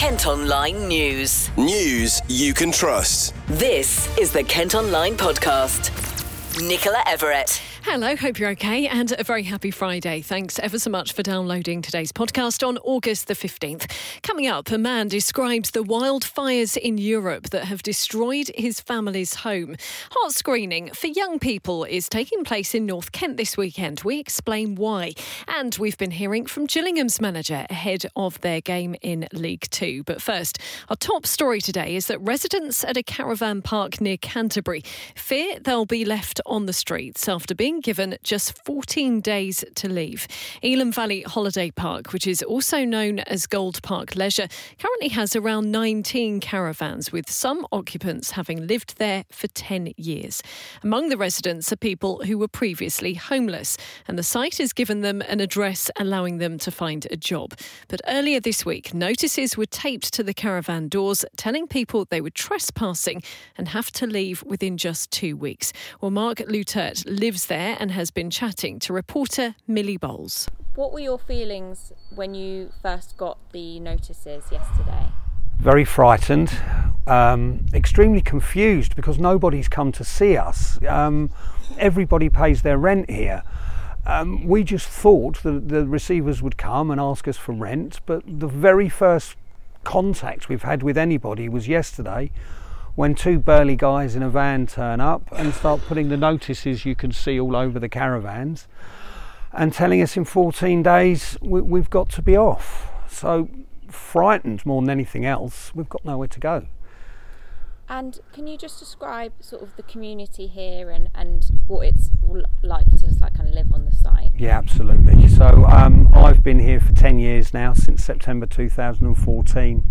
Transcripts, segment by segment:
Kent Online News. News you can trust. This is the Kent Online Podcast. Nicola Everett. Hello, hope you're okay and a very happy Friday. Thanks ever so much for downloading today's podcast on August the 15th. Coming up, a man describes the wildfires in Europe that have destroyed his family's home. Heart screening for young people is taking place in North Kent this weekend. We explain why. And we've been hearing from Gillingham's manager ahead of their game in League Two. But first, our top story today is that residents at a caravan park near Canterbury fear they'll be left on the streets after being given just 14 days to leave. Elam Valley Holiday Park, which is also known as Gold Park Leisure, currently has around 19 caravans, with some occupants having lived there for 10 years. Among the residents are people who were previously homeless, and the site has given them an address allowing them to find a job. But earlier this week, notices were taped to the caravan doors telling people they were trespassing and have to leave within just 2 weeks. Well, Mark Lutert lives there and has been chatting to reporter Millie Bowles. What were your feelings when you first got the notices yesterday? Very frightened, extremely confused because nobody's come to see us. Everybody pays their rent here. We just thought that the receivers would come and ask us for rent, but the very first contact we've had with anybody was yesterday, when two burly guys in a van turn up and start putting the notices you can see all over the caravans and telling us in 14 days we've got to be off. So frightened more than anything else. We've got nowhere to go. And can you just describe sort of the community here and what it's like to kind of live on the site? Yeah, absolutely. So I've been here for 10 years now, since September 2014.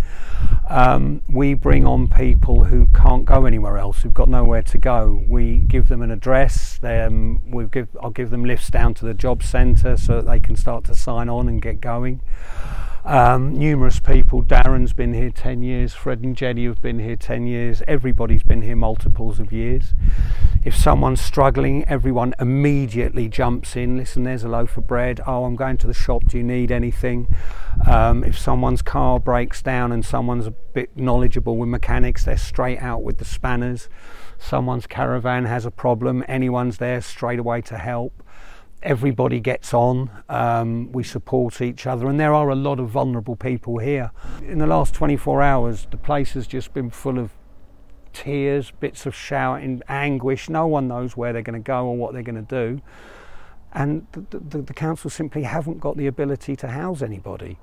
We bring on people who can't go anywhere else, who've got nowhere to go. We give them an address. I'll give them lifts down to the job centre so that they can start to sign on and get going. Numerous people. Darren's been here 10 years, Fred and Jenny have been here 10 years, everybody's been here multiples of years. If someone's struggling, everyone immediately jumps in. Listen, there's a loaf of bread. Oh, I'm going to the shop, do you need anything? If someone's car breaks down and someone's a bit knowledgeable with mechanics, they're straight out with the spanners. Someone's caravan has a problem, anyone's there straight away to help. Everybody gets on, we support each other, and there are a lot of vulnerable people here. In the last 24 hours, the place has just been full of tears, bits of shouting, anguish. No one knows where they're going to go or what they're going to do. And the council simply haven't got the ability to house anybody.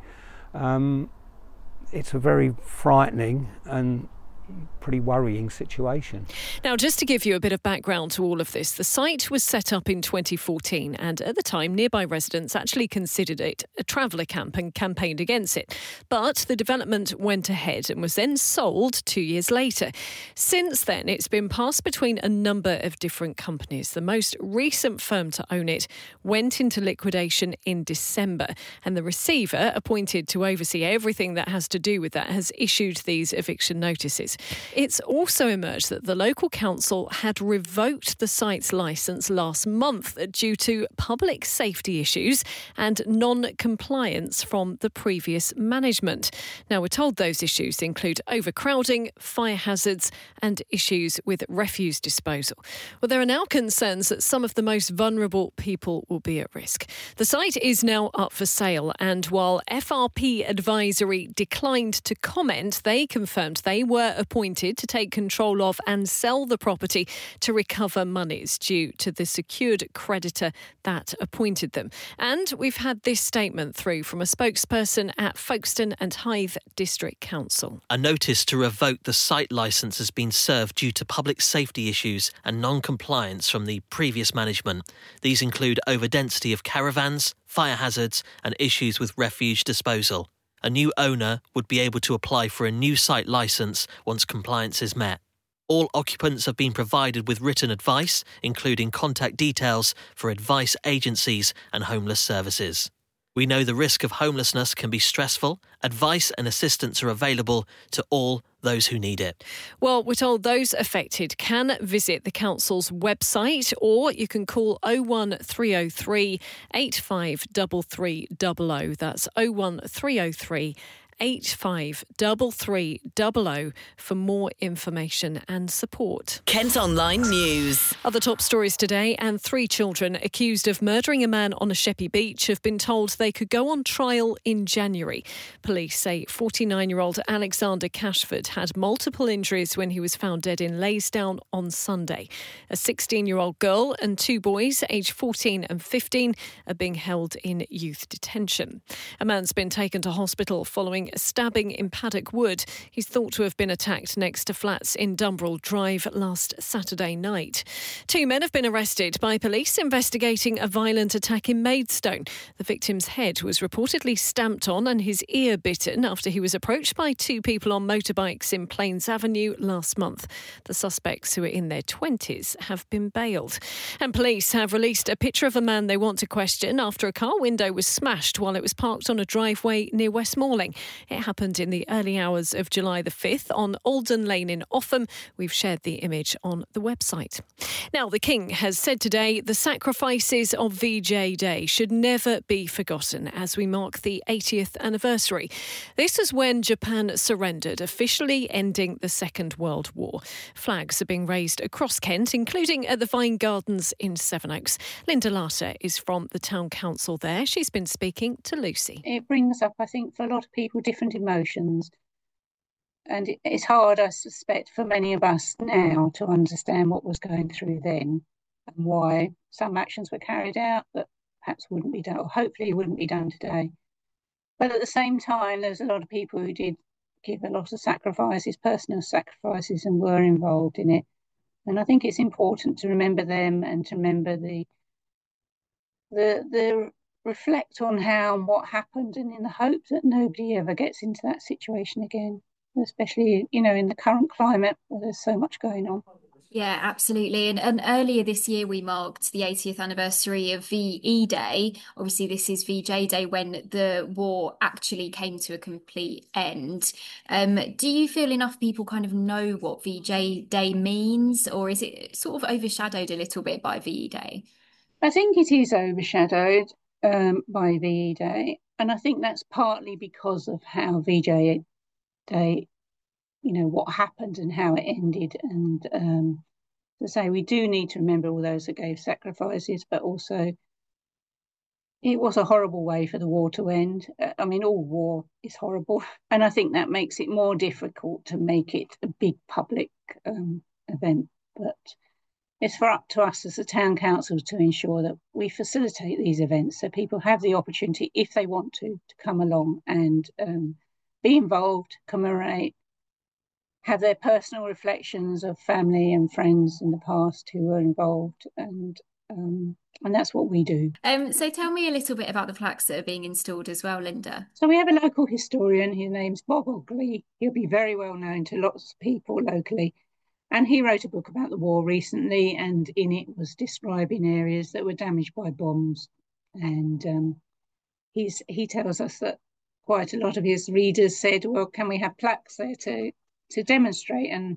It's a very frightening and pretty worrying situation. Now, just to give you a bit of background to all of this, the site was set up in 2014 and at the time nearby residents actually considered it a traveller camp and campaigned against it. But the development went ahead and was then sold 2 years later. Since then, it's been passed between a number of different companies. The most recent firm to own it went into liquidation in December, and the receiver appointed to oversee everything that has to do with that has issued these eviction notices. It's also emerged that the local council had revoked the site's licence last month due to public safety issues and non-compliance from the previous management. Now, we're told those issues include overcrowding, fire hazards and issues with refuse disposal. Well, there are now concerns that some of the most vulnerable people will be at risk. The site is now up for sale, and while FRP Advisory declined to comment, they confirmed they were appointed to take control of and sell the property to recover monies due to the secured creditor that appointed them. And we've had this statement through from a spokesperson at Folkestone and Hythe District Council. A notice to revoke the site licence has been served due to public safety issues and non-compliance from the previous management. These include overdensity of caravans, fire hazards and issues with refuge disposal. A new owner would be able to apply for a new site licence once compliance is met. All occupants have been provided with written advice, including contact details for advice agencies and homeless services. We know the risk of homelessness can be stressful. Advice and assistance are available to all those who need it. Well, we're told those affected can visit the council's website, or you can call 01303 853300. That's 01303 853300 for more information and support. Kent Online News. Other top stories today, and 3 children accused of murdering a man on a Sheppey beach have been told they could go on trial in January. Police say 49-year-old Alexander Cashford had multiple injuries when he was found dead in Laysdown on Sunday. A 16-year-old girl and 2 boys, aged 14 and 15, are being held in youth detention. A man's been taken to hospital following a stabbing in Paddock Wood. He's thought to have been attacked next to flats in Dumbrell Drive last Saturday night. 2 men have been arrested by police investigating a violent attack in Maidstone. The victim's head was reportedly stamped on and his ear bitten after he was approached by 2 people on motorbikes in Plains Avenue last month. The suspects, who are in their 20s, have been bailed. And police have released a picture of a man they want to question after a car window was smashed while it was parked on a driveway near West Malling. It happened in the early hours of July the 5th on Alden Lane in Offham. We've shared the image on the website. Now, the King has said today the sacrifices of VJ Day should never be forgotten as we mark the 80th anniversary. This is when Japan surrendered, officially ending the Second World War. Flags are being raised across Kent, including at the Vine Gardens in Sevenoaks. Linda Larter is from the Town Council there. She's been speaking to Lucy. It brings up, I think, for a lot of people, different emotions. And it's hard, I suspect, for many of us now to understand what was going through then and why some actions were carried out that perhaps wouldn't be done, or hopefully wouldn't be done today. But at the same time, there's a lot of people who did give a lot of sacrifices, personal sacrifices, and were involved in it. And I think it's important to remember them and to remember the reflect on how and what happened, and in the hope that nobody ever gets into that situation again, especially, in the current climate where there's so much going on. Yeah, absolutely. And earlier this year, we marked the 80th anniversary of VE Day. Obviously, this is VJ Day, when the war actually came to a complete end. Do you feel enough people kind of know what VJ Day means, or is it sort of overshadowed a little bit by VE Day? I think it is overshadowed by VE Day. And I think that's partly because of how VJ Day, what happened and how it ended. And to say, we do need to remember all those that gave sacrifices, but also it was a horrible way for the war to end. I mean, all war is horrible. And I think that makes it more difficult to make it a big public event. But it's up to us as a town council to ensure that we facilitate these events so people have the opportunity, if they want to come along and be involved, commemorate, have their personal reflections of family and friends in the past who were involved, and that's what we do. So tell me a little bit about the plaques that are being installed as well, Linda. So we have a local historian. His name's Bob Ogley. He'll be very well known to lots of people locally. And he wrote a book about the war recently, and in it was describing areas that were damaged by bombs. And he tells us that quite a lot of his readers said, well, can we have plaques there to demonstrate? And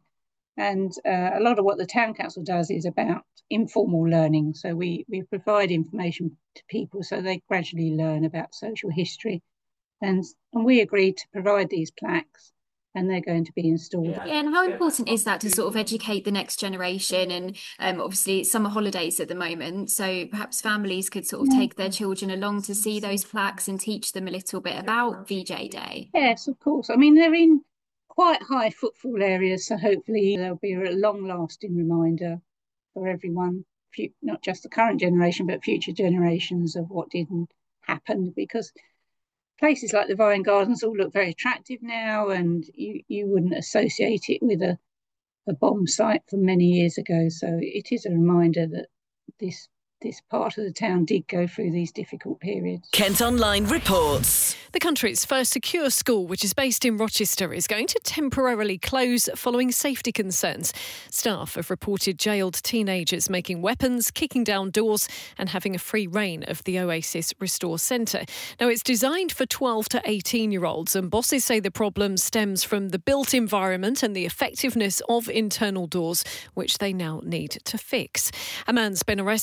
a lot of what the town council does is about informal learning. So we provide information to people so they gradually learn about social history. And we agreed to provide these plaques, and they're going to be installed. Yeah, and how important is that to sort of educate the next generation? And obviously it's summer holidays at the moment, so perhaps families could sort of take their children along to see those plaques and teach them a little bit about VJ Day. Yes, of course. I mean, they're in quite high footfall areas, so hopefully there'll be a long-lasting reminder for everyone, not just the current generation, but future generations, of what didn't happen, because places like the Vine Gardens all look very attractive now, and you wouldn't associate it with a bomb site from many years ago. So it is a reminder that this part of the town did go through these difficult periods. Kent Online reports. The country's first secure school, which is based in Rochester, is going to temporarily close following safety concerns. Staff have reported jailed teenagers making weapons, kicking down doors and having a free rein of the Oasis Restore Centre. Now, it's designed for 12 to 18-year-olds, and bosses say the problem stems from the built environment and the effectiveness of internal doors, which they now need to fix. A man's been arrested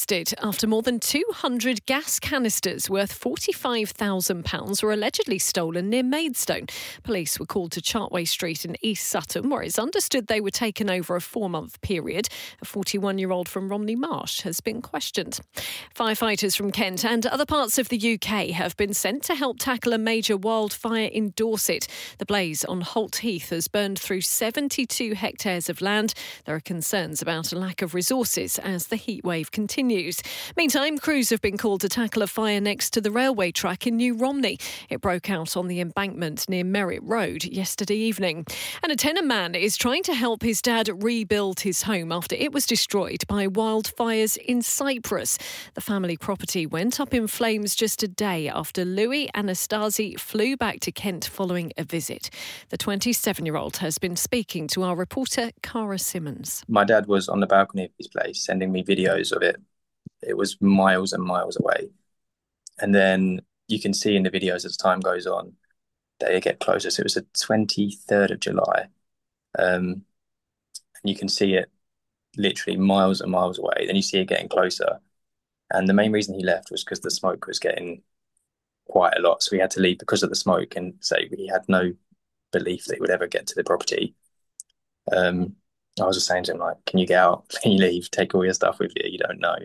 after more than 200 gas canisters worth £45,000 were allegedly stolen near Maidstone. Police were called to Chartway Street in East Sutton, where it's understood they were taken over a 4-month period. A 41-year-old from Romney Marsh has been questioned. Firefighters from Kent and other parts of the UK have been sent to help tackle a major wildfire in Dorset. The blaze on Holt Heath has burned through 72 hectares of land. There are concerns about a lack of resources as the heatwave continues. Meantime, crews have been called to tackle a fire next to the railway track in New Romney. It broke out on the embankment near Merritt Road yesterday evening. And a Tenham man is trying to help his dad rebuild his home after it was destroyed by wildfires in Cyprus. The family property went up in flames just a day after Louis Anastasi flew back to Kent following a visit. The 27-year-old has been speaking to our reporter, Cara Simmons. My dad was on the balcony of his place sending me videos of it. It was miles and miles away. And then you can see in the videos as time goes on, they get closer. So it was the 23rd of July. And you can see it literally miles and miles away. Then you see it getting closer. And the main reason he left was because the smoke was getting quite a lot. So we had to leave because of the smoke, and so he had no belief that he would ever get to the property. I was just saying to him, like, can you get out? Can you leave? Take all your stuff with you. You don't know.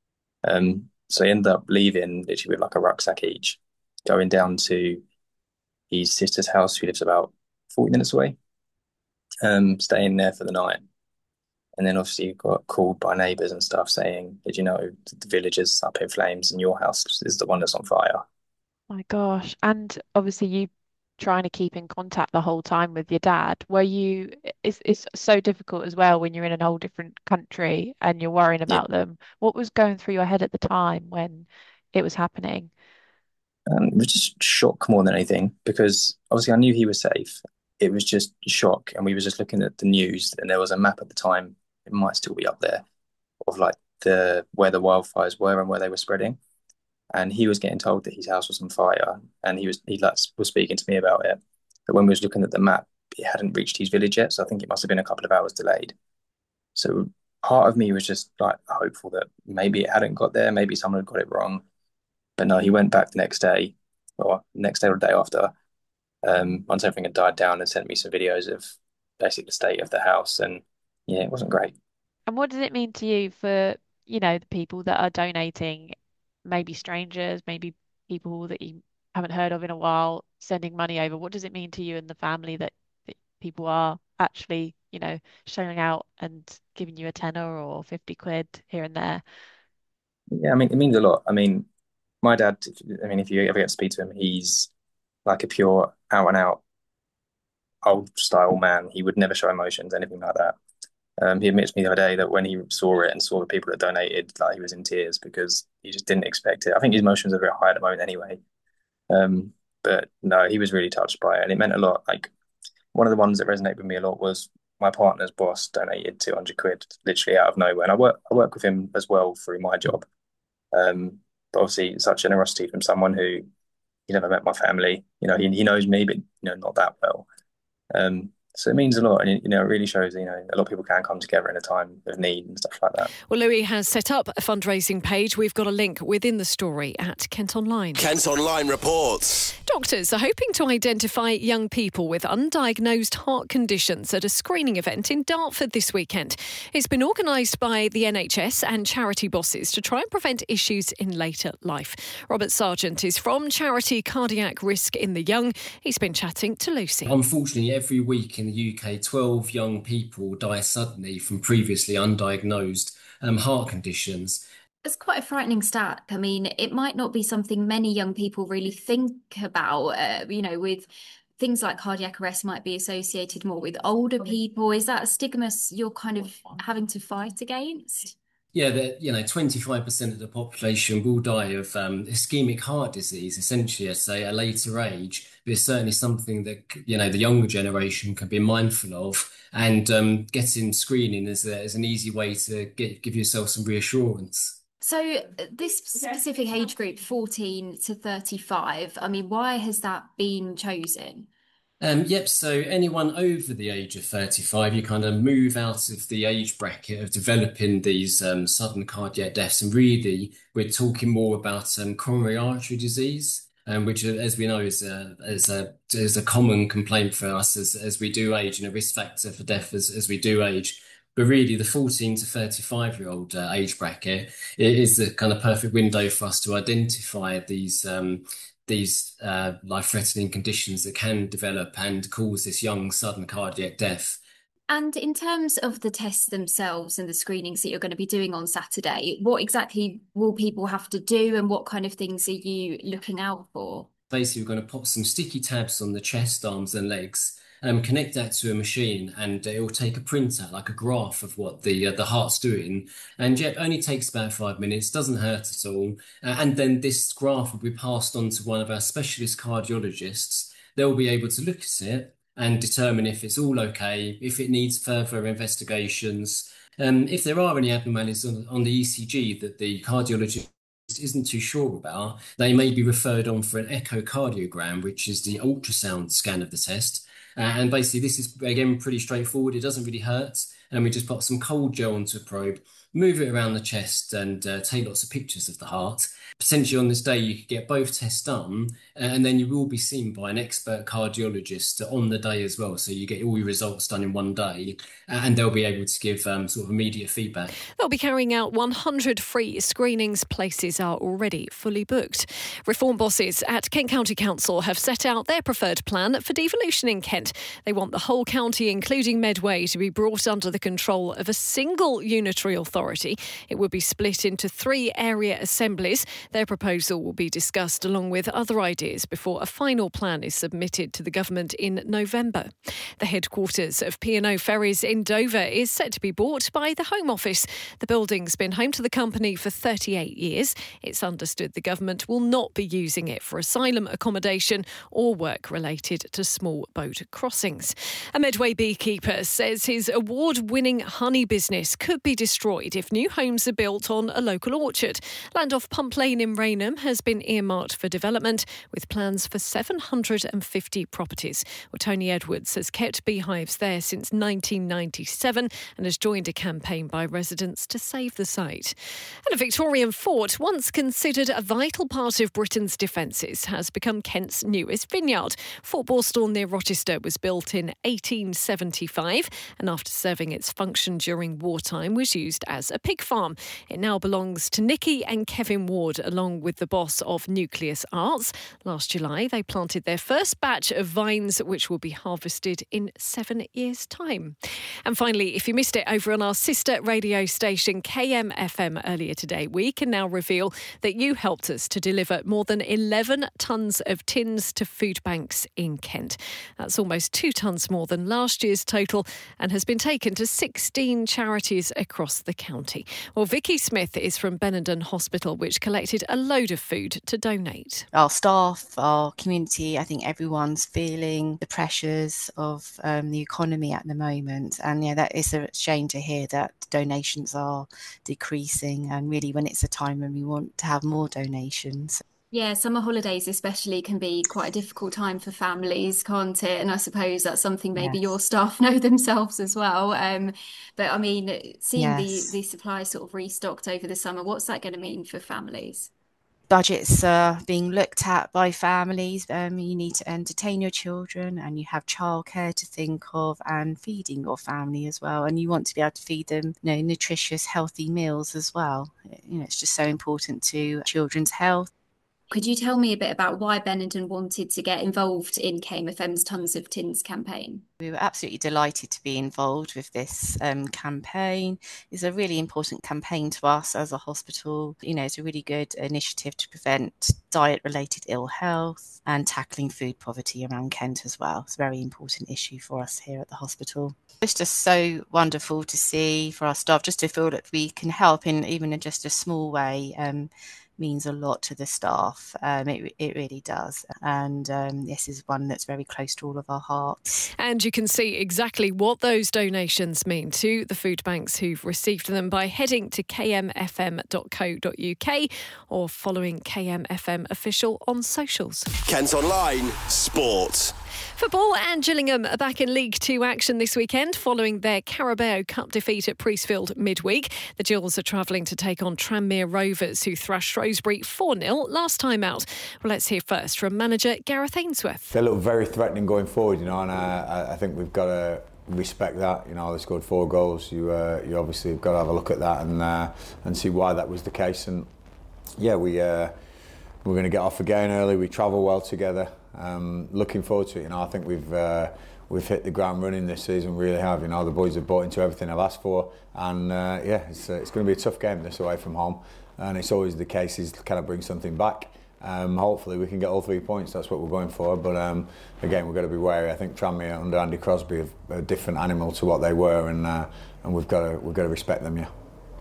So he ended up leaving literally with like a rucksack each, going down to his sister's house, who lives about 40 minutes away, staying there for the night. And then obviously got called by neighbours and stuff saying, did you know the village is up in flames and your house is the one that's on fire? My gosh. And obviously you trying to keep in contact the whole time with your dad. It's so difficult as well when you're in a whole different country and you're worrying about them. What was going through your head at the time when it was happening? It was just shock more than anything, because obviously I knew he was safe. It was just shock, and we were just looking at the news, and there was a map at the time, it might still be up there, of like where the wildfires were and where they were spreading. And he was getting told that his house was on fire, and he was speaking to me about it. But when we was looking at the map, it hadn't reached his village yet, so I think it must have been a couple of hours delayed. So part of me was just like hopeful that maybe it hadn't got there, maybe someone had got it wrong. But no, he went back the next day or the day after, once everything had died down, and sent me some videos of basically the state of the house. And yeah, it wasn't great. And what does it mean to you for, the people that are donating, maybe strangers, maybe people that you haven't heard of in a while, sending money over? What does it mean to you and the family that people are actually, showing out and giving you a tenner or 50 quid here and there? Yeah, I mean, it means a lot. I mean, my dad, if you ever get to speak to him, he's like a pure out and out old style man. He would never show emotions, anything like that. He admits to me the other day that when he saw it and saw the people that donated, like, he was in tears because he just didn't expect it. I think his emotions are very high at the moment anyway. But no, he was really touched by it, and it meant a lot. Like, one of the ones that resonated with me a lot was my partner's boss donated 200 quid literally out of nowhere. And I work with him as well through my job. But obviously such generosity from someone who, he never met my family. He knows me, but not that well. So it means a lot, and it really shows a lot of people can come together in a time of need and stuff like that. Well, Louis has set up a fundraising page. We've got a link within the story at Kent Online. Kent Online reports. Doctors are hoping to identify young people with undiagnosed heart conditions at a screening event in Dartford this weekend. It's been organised by the NHS and charity bosses to try and prevent issues in later life. Robert Sargent is from charity Cardiac Risk in the Young. He's been chatting to Lucy. Unfortunately, every week in the UK, 12 young people die suddenly from previously undiagnosed heart conditions. It's quite a frightening stat. I mean, it might not be something many young people really think about, with things like cardiac arrest might be associated more with older people. Is that a stigma you're kind of having to fight against? Yeah, 25% of the population will die of ischemic heart disease, essentially at, say, a later age. But it's certainly something that, the younger generation can be mindful of. And getting screening is an easy way to give yourself some reassurance. So this specific age group, 14 to 35, I mean, why has that been chosen? Yep, so anyone over the age of 35, you kind of move out of the age bracket of developing these sudden cardiac deaths. And really, we're talking more about coronary artery disease, which, as we know, is a common complaint for us as we do age, and a risk factor for death as we do age. But really, the 14 to 35-year-old age bracket, it is the kind of perfect window for us to identify these life-threatening conditions that can develop and cause this young sudden cardiac death. And in terms of the tests themselves and the screenings that you're going to be doing on Saturday, what exactly will people have to do, and what kind of things are you looking out for? Basically, we're going to pop some sticky tabs on the chest, arms and legs, connect that to a machine, and it will take a printout, like a graph of what the heart's doing. And it only takes about 5 minutes, doesn't hurt at all. And then this graph will be passed on to one of our specialist cardiologists. They'll be able to look at it and determine if it's all okay, if it needs further investigations. If there are any abnormalities on the ECG that the cardiologist isn't too sure about, they may be referred on for an echocardiogram, which is the ultrasound scan of the test. And basically, this is, again, pretty straightforward. It doesn't really hurt. And we just pop some cold gel onto a probe, move it around the chest, and take lots of pictures of the heart. Potentially on this day, you could get both tests done, and then you will be seen by an expert cardiologist on the day as well. So you get all your results done in one day, and they'll be able to give sort of immediate feedback. They'll be carrying out 100 free screenings. Places are already fully booked. Reform bosses at Kent County Council have set out their preferred plan for devolution in Kent. They want the whole county, including Medway, to be brought under the control of a single unitary authority. It will be split into 3 area assemblies. Their proposal will be discussed along with other ideas before a final plan is submitted to the government in November. The headquarters of P&O Ferries in Dover is set to be bought by the Home Office. The building's been home to the company for 38 years. It's understood the government will not be using it for asylum accommodation or work related to small boat crossings. A Medway beekeeper says his award-winning honey business could be destroyed if new homes are built on a local orchard. Land off Pump Lane in Rainham has been earmarked for development, with plans for 750 properties. Well, Tony Edwards has kept beehives there since 1997 and has joined a campaign by residents to save the site. And a Victorian fort, once considered a vital part of Britain's defences, has become Kent's newest vineyard. Fort Borstal near Rochester was built in 1875 and after serving its function during wartime was used as a pig farm. It now belongs to Nikki and Kevin Ward, along with the boss of Nucleus Arts. Last July, they planted their first batch of vines, which will be harvested in 7 years' time. And finally, if you missed it over on our sister radio station KMFM earlier today, we can now reveal that you helped us to deliver more than 11 tonnes of tins to food banks in Kent. That's almost 2 tonnes more than last year's total and has been taken to 16 charities across the county. Well, Vicky Smith is from Benenden Hospital, which collected a load of food to donate. Our staff, our community, I think everyone's feeling the pressures of the economy at the moment. And yeah, that is a shame to hear that donations are decreasing, and really when it's a time when we want to have more donations. Yeah, summer holidays especially can be quite a difficult time for families, can't it? And I suppose that's something maybe your staff know themselves as well. But I mean, seeing the supply sort of restocked over the summer, what's that going to mean for families? Budgets are being looked at by families. You need to entertain your children, and you have childcare to think of, and feeding your family as well. And you want to be able to feed them, nutritious, healthy meals as well. It's just so important to children's health. Could you tell me a bit about why Benenden wanted to get involved in KMFM's Tons of Tins campaign? We were absolutely delighted to be involved with this campaign. It's a really important campaign to us as a hospital. It's a really good initiative to prevent diet-related ill health and tackling food poverty around Kent as well. It's a very important issue for us here at the hospital. It's just so wonderful to see for our staff, just to feel that we can help in even just a small way. Means a lot to the staff. It really does. And this is one that's very close to all of our hearts. And you can see exactly what those donations mean to the food banks who've received them by heading to kmfm.co.uk or following KMFM Official on socials. Kent Online Sport. Football and Gillingham are back in League Two action this weekend following their Carabao Cup defeat at Priestfield midweek. The Gills are travelling to take on Tranmere Rovers, who thrashed Shrewsbury 4-0 last time out. Well, let's hear first from manager Gareth Ainsworth. They look very threatening going forward, and I think we've got to respect that. They scored 4 goals. You obviously have got to have a look at that and see why that was the case. And yeah, we're going to get off again early. We travel well together. Looking forward to it. I think we've hit the ground running this season. Really have. The boys have bought into everything I've asked for, and it's going to be a tough game this away from home. And it's always the case is kind of bring something back. Hopefully we can get all 3 points. That's what we're going for. But again, we've got to be wary. I think Tranmere under Andy Crosby are a different animal to what they were, and we've got to respect them. Yeah.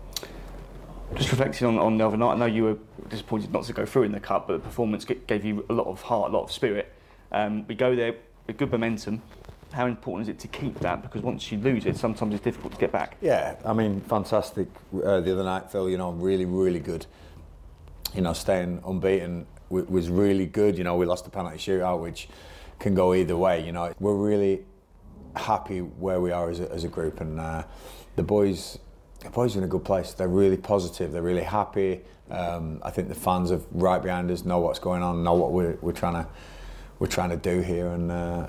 Just reflecting on the other night, I know you were disappointed not to go through in the cup, but the performance gave you a lot of heart, a lot of spirit. We go there with good momentum. How important is it to keep that? Because once you lose it, sometimes it's difficult to get back. Yeah, fantastic. The other night, Phil, really, really good. Staying unbeaten was really good. We lost the penalty shootout, which can go either way. We're really happy where we are as a group, and the boys are in a good place. They're really positive. They're really happy. I think the fans are right behind us, know what's going on, know what we're trying to do here, and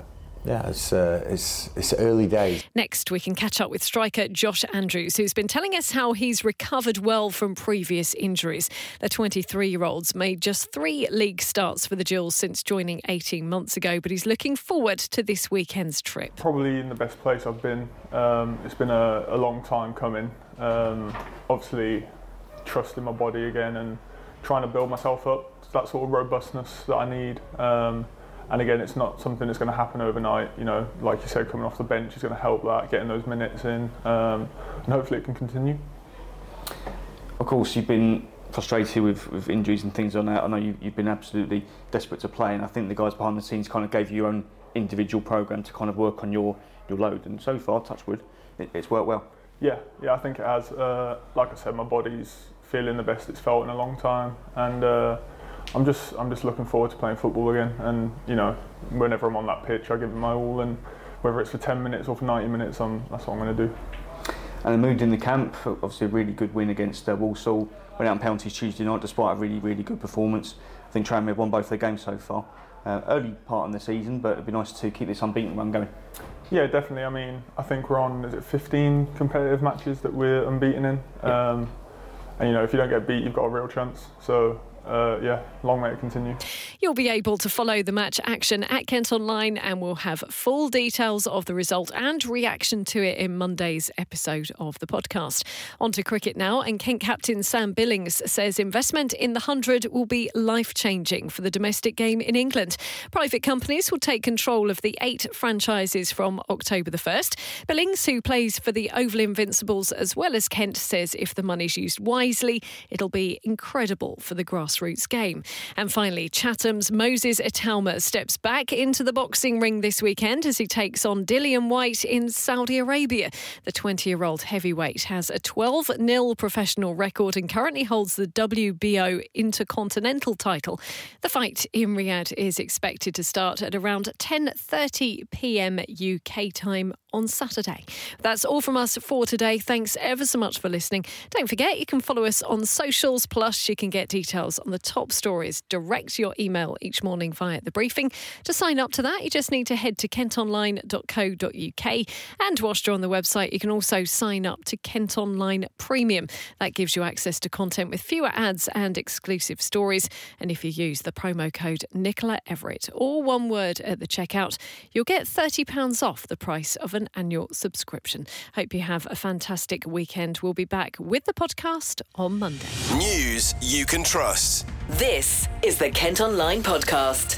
it's early days. Next, we can catch up with striker Josh Andrews, who's been telling us how he's recovered well from previous injuries. The 23-year-old's made just 3 league starts for the Gills since joining 18 months ago, but he's looking forward to this weekend's trip. Probably in the best place I've been. It's been a long time coming. Obviously, trusting my body again and trying to build myself up to that sort of robustness that I need. And again, it's not something that's going to happen overnight. Like you said, coming off the bench is going to help that, getting those minutes in, and hopefully it can continue. Of course, you've been frustrated with injuries and things like that. I know you've been absolutely desperate to play, and I think the guys behind the scenes kind of gave you your own individual programme to kind of work on your load. And so far, touch wood, it's worked well. Yeah, I think it has. Like I said, my body's feeling the best it's felt in a long time, and I'm just looking forward to playing football again. And whenever I'm on that pitch, I give it my all, and whether it's for 10 minutes or for 90 minutes, that's what I'm going to do. And the mood in the camp, obviously a really good win against Walsall. Went out on penalties Tuesday night despite a really, really good performance. I think Tranmere won both their games so far. Early part in the season, but it'd be nice to keep this unbeaten run going. Yeah, definitely. I think we're on 15 competitive matches that we're unbeaten in. And if you don't get beat, you've got a real chance. So long may it continue. You'll be able to follow the match action at Kent Online, and we'll have full details of the result and reaction to it in Monday's episode of the podcast. On to cricket now, and Kent captain Sam Billings says investment in the 100 will be life-changing for the domestic game in England. Private companies will take control of the 8 franchises from October the 1st. Billings, who plays for the Oval Invincibles as well as Kent, says if the money's used wisely, it'll be incredible for the grassroots game. And finally, Chatham's Moses Itauma steps back into the boxing ring this weekend as he takes on Dillian Whyte in Saudi Arabia. The 20-year-old heavyweight has a 12-0 professional record and currently holds the WBO Intercontinental title. The fight in Riyadh is expected to start at around 10:30 p.m. UK time on Saturday. That's all from us for today. Thanks ever so much for listening. Don't forget, you can follow us on socials, plus you can get details on the top stories direct to your email each morning via The Briefing. To sign up to that, you just need to head to kentonline.co.uk, and whilst you're on the website, you can also sign up to Kent Online Premium. That gives you access to content with fewer ads and exclusive stories. And if you use the promo code Nicola Everett, all one word at the checkout, you'll get £30 off the price of an annual subscription. Hope you have a fantastic weekend. We'll be back with the podcast on Monday. News you can trust. This is the Kent Online Podcast.